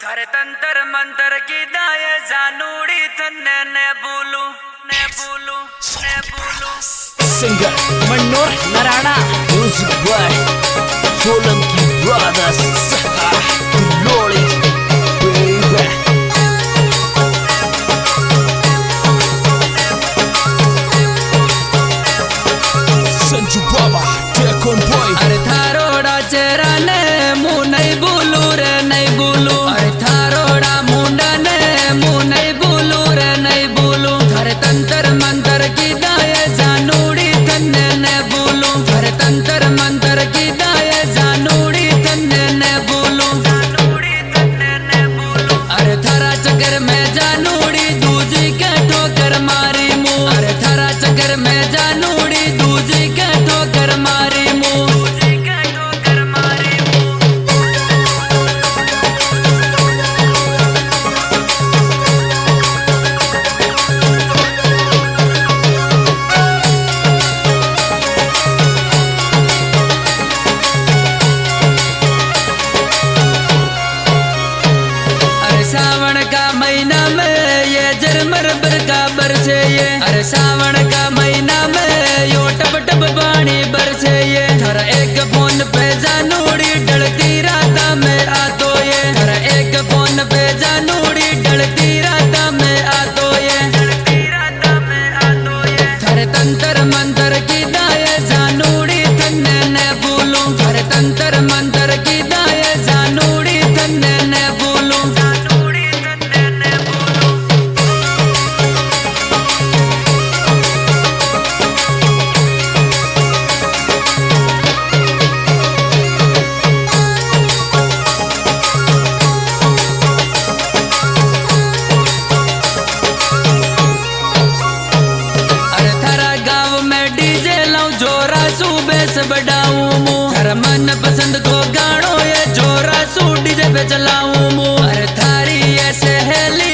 थारे तंत्र मंत्र की दाए जानूड़ी तन्ने ने बोलू singer Manohar Narana, music by Solanki brothers, लोड़ी बेबी संजू बाबा टेकोन बॉय। अरे थारोड़ा चेहरा ने मुँह नहीं बोलू रे नहीं बोलू, अरे थारोड़ा मुंडा ने मुँह नहीं बोलू रे नहीं बोलू, थारे तंत्र मंत्र की दाए जानूड़ी तन्ने ने बोलू, थारे तंत्र मंत्र की दाए जानूड़ी तन्ने ने बोलू, अरे थारा चक्कर में जानूड़ी दूजी के ठोकर मारी मुँह, अरे थारा चक्कर में जानूड़ी दूजी के ठोकर मारी मुँह। सावन का महीना में ये झरमर बरका बरसे ये, अरे सावन का महीना में यो टप टप पानी बरसे ये, हर एक फोन पे जानूड़ी डलती राता में आ तो ये, हर एक फोन पे जानूड़ी डलती राता में आ तो ये, हर तंत्र मंत्र की दाए जानूड़ी तन्ने ने बोलू, हर तंत्र मंत्र की दाए जानूड़ी तन्ने ने बोलू। बढ़ाऊं मुँह हर मन पसंद को गाड़ो ये जोरा सू डीजे पे चलाऊं मुँह, अरे थारी ऐसे है